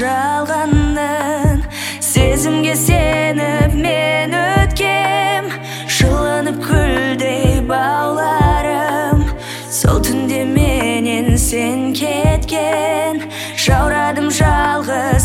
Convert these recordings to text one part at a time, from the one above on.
жалғаннан. Сезімге сеніп мен өткем, жылынып күлдей бауларым. Сол түнде менен сен кеткен, жаурадым жалғыз,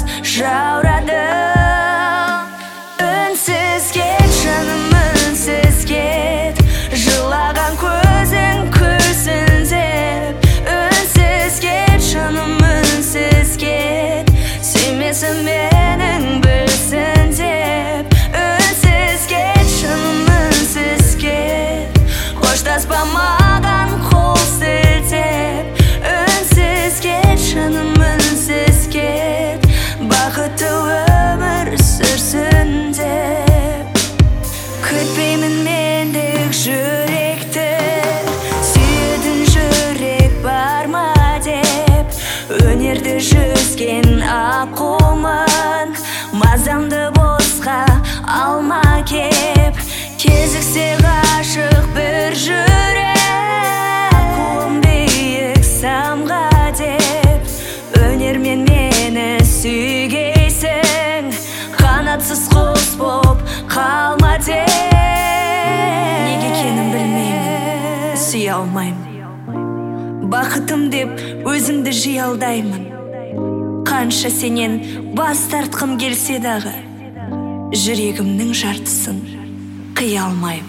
жаурадым. Үнсіз кет жаным, үнсіз кет, жылаған көзің күрсінсіп. Үнсіз кет жаным, үнсіз кет, сүймесін менің білсін деп. Үнсіз кет жаным, үнсіз кет, қоштаспа маған қол сілтеп. Үнсіз кет жаным, үнсіз кет, бақытты өмір сүрсін деп. Күтпеймін мендік жүректі, сүйетін жүрек бар ма деп. Өнерді жүзген аққумын, мазамды босқа алма кеп. Кезіксе ғашық бір жүрек, аққуым биік самға деп. Өнермен мені сүйгейсің, қанатсыз құс боп қалма деп. Неге екенін білмеймін, сүйе алмаймын. Бақытым деп өзімді жиі алдаймын. Қанша сенен бас тартқым келсе дағы, жүрегімнің жартысын қия алмаймын.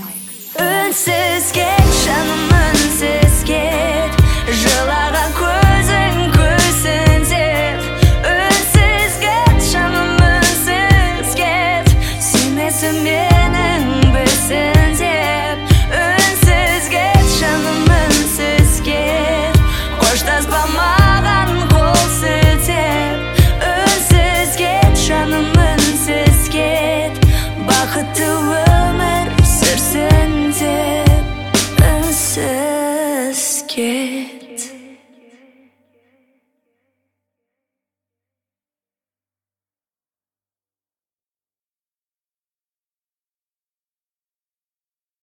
Үнсіз кет жаным, үнсіз кет, жылаған көзің күрсінсіп. Үнсіз кет жаным, үнсіз кет, сүймесін менің білсін деп. Үнсіз кет жаным, үнсіз кет, қоштаспа маған қол сілтеп. Үнсіз кет жаным, үнсіз кет, бақытты өмір сүрсін деп. Үнсіз кет.